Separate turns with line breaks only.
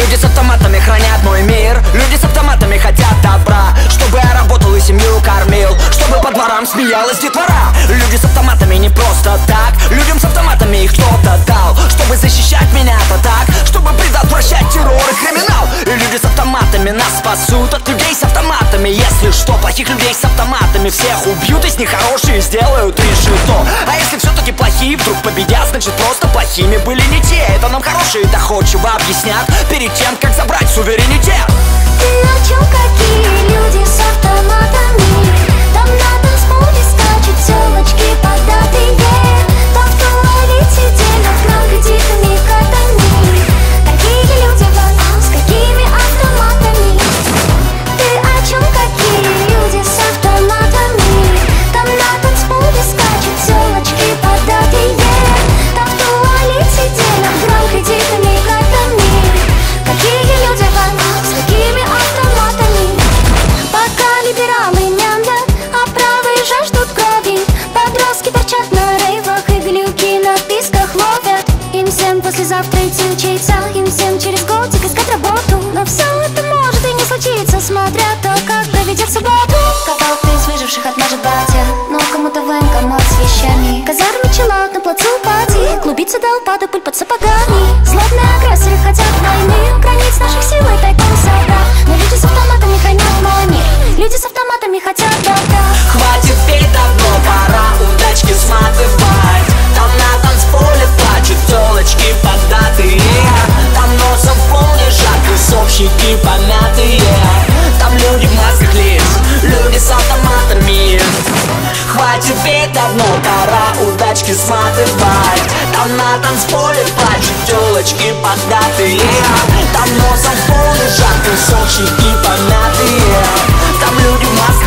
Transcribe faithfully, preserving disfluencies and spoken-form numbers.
Люди с автоматами хранят мой мир. Люди с автоматами хотят добра, чтобы я работал и семью кормил, чтобы по дворам смеялась детвора. Люди с автоматами не просто так, людям с автоматами их кто-то дал, чтобы защищать меня-то так, чтобы предотвращать террор и криминал. И люди с автоматами нас спасут от людей с автоматами. Если что, плохих людей с автоматами всех убьют, из них хорошие сделают решето. А если все-таки плохие вдруг победят, значит просто плохими были не те. Это нам хорошие доходчиво объяснят перед тем, как забрать суверенитет.
Ты о чем? Какие люди с автоматами? Там на танцполе скачут телочки поддатые. Там в туалете делят нам кредитными картами. Какие люди вам, с какими автоматами? Ты о чем? Какие люди с автоматами? Там на танцполе скачут телочки поддатые. Там в туалете делят нам кредитными картами. Какие люди вам, с какими автоматами? Пока либералы мямлят, а правые жаждут крови. Подростки торчат на рейвах и глюки на писках ловят. Им всем послезавтра идти учиться, им всем через годик искать работу. Но все это может и не случиться, смотря то, как проведет субботу. Кого-то из выживших отмажет батя, но кому-то военкомат с вещами. Казарме челак на плацу пати, клубится до упаду пыль под сапогами. Злобные агрессоры хотят войны, границ наших сил и тайком собрать. Но люди с автоматами хранят мой мир, люди с автоматами хотят добра.
Хватит петь, давно пора удачки сматывать. Там на танцполе плачут телочки поддатые. Там носом в пол лежат тусовщики помятые. Там люди в масках лиц, люди с автоматами. Хватит петь, давно пора удачки сматывать. Там на танцполе плачут телочки поддатые. Там носом в пол лежат тусовщики помятые. Там люди в масках